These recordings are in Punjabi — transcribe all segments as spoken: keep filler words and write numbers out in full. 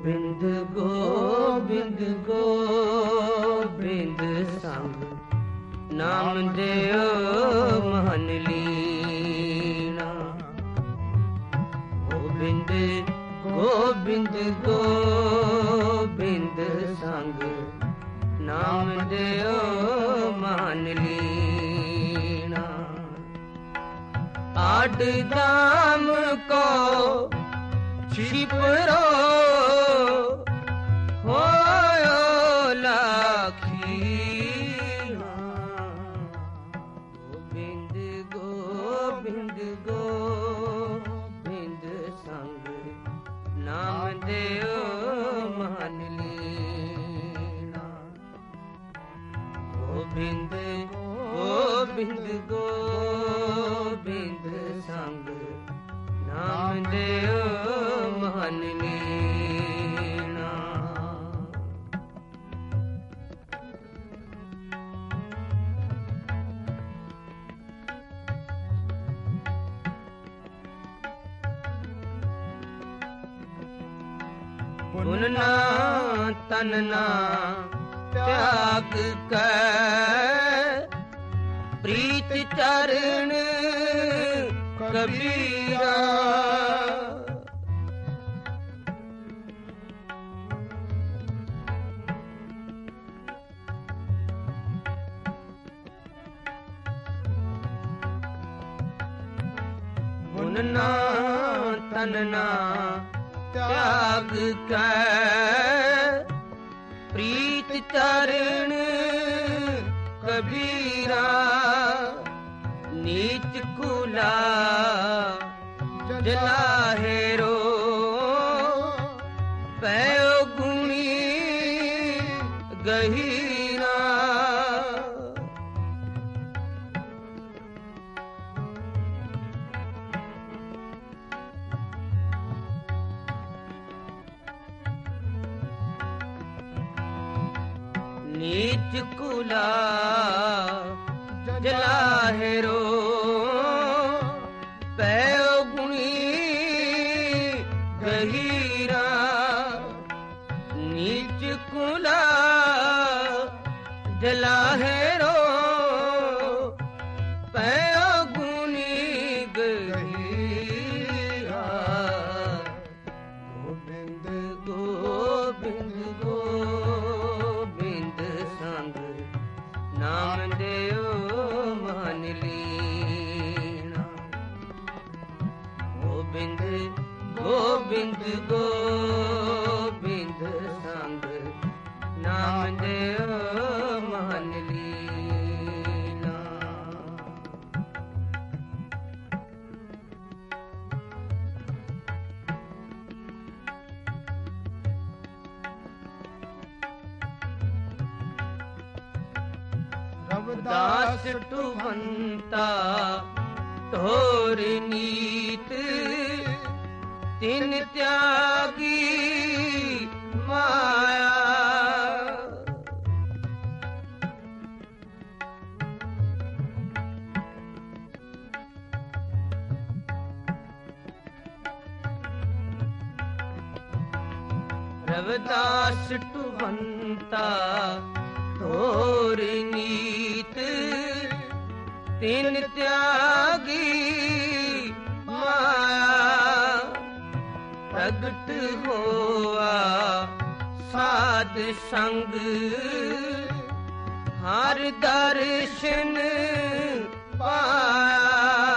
ਗੋਬਿੰਦ ਗੋਬਿੰਦ ਗੋਬਿੰਦ ਸੰਗ ਨਾਮ ਦਿਓ ਮਨ ਲੀਣਾ। ਗੋਬਿੰਦ ਗੋਬਿੰਦ ਗੋਬਿੰਦ ਸੰਗ ਨਾਮ ਦਿਓ ਮਨ ਲੀਣਾ। ਆਡ ਦਾਮ ਕੋ ਛਿਪਰੋ ਹੋਇਓ ਲਾਖੀਣਾ। ਗੋਬਿੰਦ ਗੋਬਿੰਦ ਗੋਬਿੰਦ ਸੰਗ ਨਾਮ ਦਿਓ ਮਨ ਲੀਣਾ। ਗੋਬਿੰਦ ਗੋਬਿੰਦ ਗੋਬਿੰਦ ਸੰਗ ਨਾਮ ਦਿਓ ਮਨ ਲੀਣਾ। ਪੁਨ ਨਾ ਤਨ ਨਾ ਤਿਆਗ ਕੈ ਪ੍ਰੀਤ ਚਰਨ ਕਬੀਰਾ। ਪੁਨ ਨਾ ਤਨ ਨਾ ਤਿਆਗ ਕੈ ਪ੍ਰੀਤ ਚਰਨ ਕਬੀਰਾ। ਨੀਚ ਕੁਲਾ ਜਲਾਹੇਰੋ ਪਇਓ ਗੁਣੀ ਗਹੀਰਾ। ਨੀਚ ਕੁਲਾ ਜਲਾਹੇਰੋ ਪਇਓ ਗੁਣੀ ਗਹੀਰਾ। ਨੀਚ ਕੁਲਾ ਜਲਾਹੇਰੋ ਪਇਓ ਗੁਣੀ ਗਹੀਰਾ। ਗੋਬਿੰਦ ਗੋਬਿੰਦ ਗੋਬਿੰਦ ਸੰਗ ਨਾਮ ਦਿਓ ਮਨ ਲੀਣਾ। ਗੋਬਿੰਦ ਗੋਬਿੰਦ ਗੋਬਿੰਦ ਸੰਗ ਨਾਮ ਦਿਓ ਮਨ ਲੀਣਾ। ਰਵਿਦਾਸ ਟੁਵੰਤਾ ਢੋਰ ਨੀਤ ਤਿਨ ਤਿਆਗੀ ਮਾਇਆ। ਰਵਿਦਾਸ ਟੁਵੰਤਾ ਢੋਰ ਨੀਤ ਤਿਨ ਤਿਆਗੀ ਮਾਇਆ। ਪ੍ਰਗਟ ਹੋਆ ਸਾਧ ਸੰਗ ਹਰ ਦਰਸ਼ਨ ਪਾਇਆ।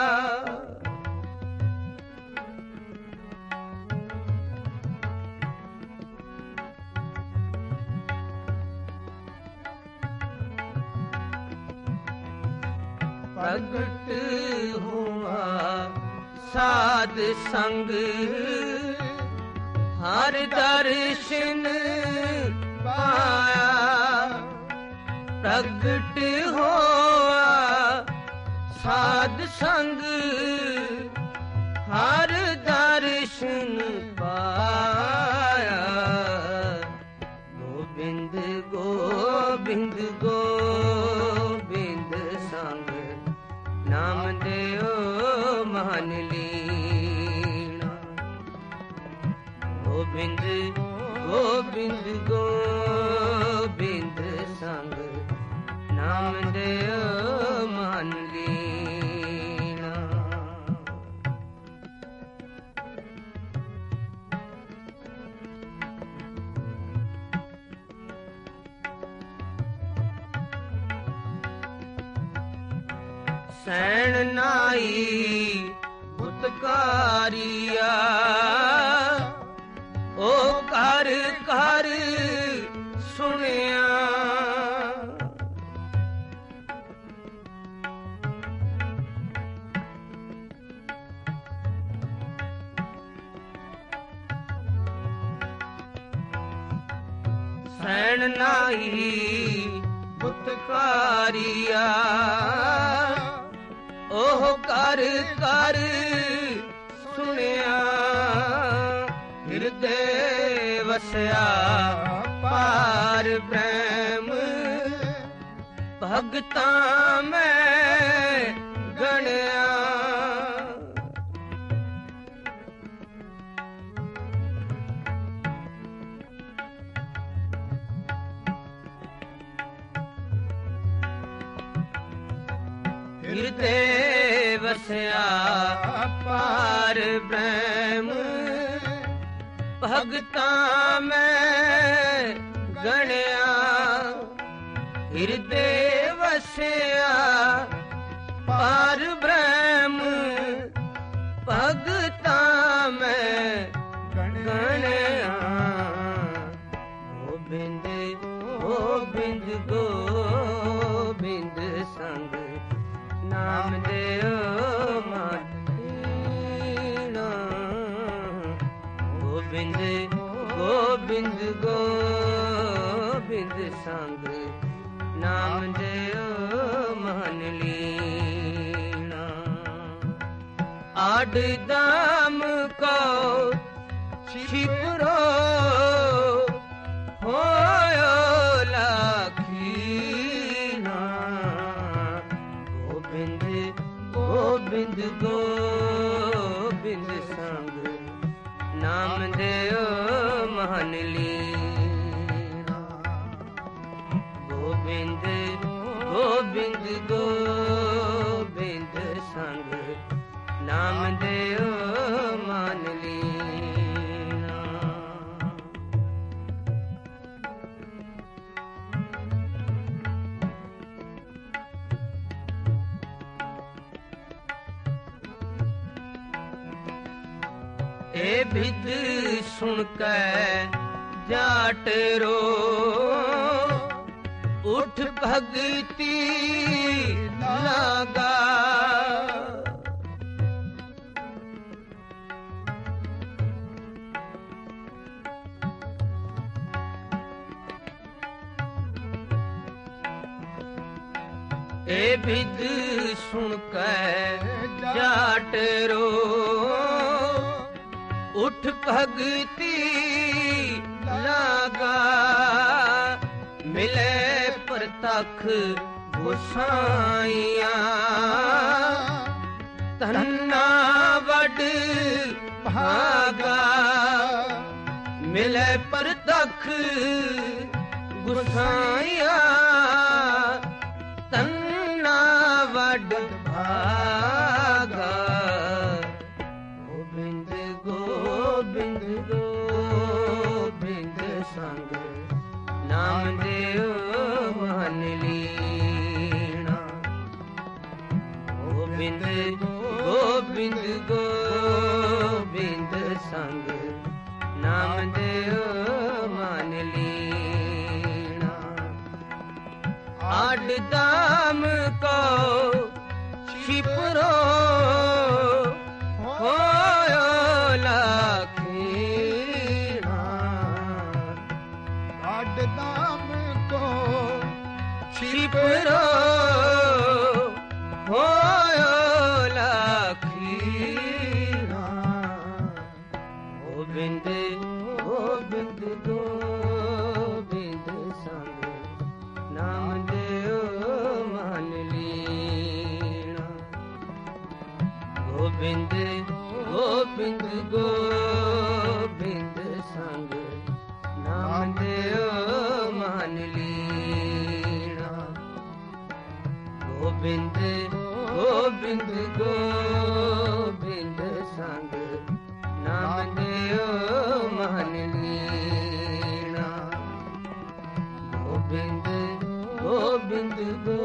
ਪ੍ਰਗਟ ਹੋਆ ਸਾਧ ਸੰਗ ਹਰ ਦਰਸ਼ਨ ਪਾਇਆ। ਪ੍ਰਗਟ ਹੋਆ ਸਾਧ ਸੰਗ ਹਰ ਦਰਸ਼ਨ ਪਾਇਆ। ਗੋਬਿੰਦ ਗੋਬਿੰਦ ਗੋਬਿੰਦ ਸੰਗ ਨਾਮ ਦਿਓ ਮਨ ਲੀਣਾ। ਗੋਬਿੰਦ ਗੋਬਿੰਦ ਗੋਬਿੰਦ ਸੰਗ ਨਾਮ ਦਿਓ ਮਨ ਲੀਣਾ। ਸੈਣ ਨਾਈ ਬੁਤਕਾਰੀਆ ਓ ਘਰ ਘਰ ਸੁਣਿਆ। ਸੈਣ ਨਾਈ ਬੁਤਕਾਰੀਆ ਉਹ ਘਰ ਘਰ ਸੁਣਿਆ। ਹਿਰਦੇ ਵਸਿਆ ਪਾਰ ਬ੍ਰਹਮ ਭਗਤਾਂ ਮੈਂ ਗਣਿਆ। ਹਿਰਦੇ ਵਸਿਆ ਪਾਰ ਬ੍ਰਹਮ ਭਗਤਾਂ ਮੈਂ ਗਣਿਆ। ਹਿਰਦੇ ਵਸਿਆ ਪਾਰ ਬ੍ਰਹਮ ਭਗਤਾਂ ਮੈਂ ਗਣਿਆ। ਗੋਬਿੰਦ ਗੋਬਿੰਦ ਗੋਬਿੰਦ ਸੰਗ ਨਾਮ ਦਿਓ ਮਨ ਲੀਣਾ। ਗੋਬਿੰਦ ਗੋਬਿੰਦ ਗੋਬਿੰਦ ਸੰਗ ਨਾਮ ਦਿਓ ਮਨ ਲੀਣਾ। ਆਡ ਦਾਮ ਕੋ ਛਿਪਰੋ ਹੋਇਓ ਲਾਖੀਨਾ। ਗੋਬਿੰਦ ਗੋਬਿੰਦ ਗੋਬਿੰਦ ਸੰਗ ਨਾਮ ਦਿਓ ਮਨ ਲੀਣਾ। ਗੋਬਿੰਦ ਗੋਬਿੰਦ ਗੋਬਿੰਦ ਸੰਗ ਨਾਮ ਦਿਓ ਮਨ ਲੀਣਾ। ਇਹ ਬਿਦ ਸੁਣ ਕੇ ਜਾਟ ਰੋ ਉਠ ਭਗਤੀ ਲਾਗਾ। ਇਹ ਬਿਦ ਸੁਣ ਕੇ ਜਾਟ ਰੋ ਉਠ ਭਗਤੀ ਲਾਗਾ। ਮਿਲੇ ਪ੍ਰਤੱਖ ਗੁਸਾਈਆਂ ਧੰਨਾ ਵੱਡ ਭਾਗਾ। ਮਿਲੇ ਪ੍ਰਤੱਖ ਗੁਸਾਈਆਂ ਧੰਨਾ ਵੱਡ ਭਾਗਾ। ਗੋਬਿੰਦ ਗੋਬਿੰਦ ਗੋਬਿੰਦ ਸੰਗ ਨਾਮ ਦਿਓ ਮਨ ਲੀਣਾ। ਗੋਬਿੰਦ ਗੋਬਿੰਦ ਗੋਬਿੰਦ ਸੰਗ ਨਾਮ ਦਿਓ ਮਨ ਲੀਣਾ। ਆਡ ਦਾਮ ਕੋ ਛਿਪਰੋ ਹੋਇਓ ਲਾਖੀਣਾ। ਆਡ ਦਾਮ ਕੋ ਛਿਪਰੋ ਹੋਇਓ ਲਾਖੀਣਾ। ਗੋਬਿੰਦ ਗੋਬਿੰਦ ਗੋਬਿੰਦ ਸੰਗ ਨਾਮ ਦਿਓ ਮਨ ਲੀਣਾ। ਗੋਬਿੰਦ ਗੋਬਿੰਦ ਗੋਬਿੰਦ ਸੰਗ ਨਾਮ ਦਿਓ ਮਨ ਲੀਣਾ ਗੋਬਿੰਦ ਗੋਬਿੰਦ ਗੋਬਿੰਦ ਸੰਗ ਨਾਮ ਦਿਓ ਮਨ ਲੀਣਾ ਗੋਬਿੰਦ ਗੋਬਿੰਦ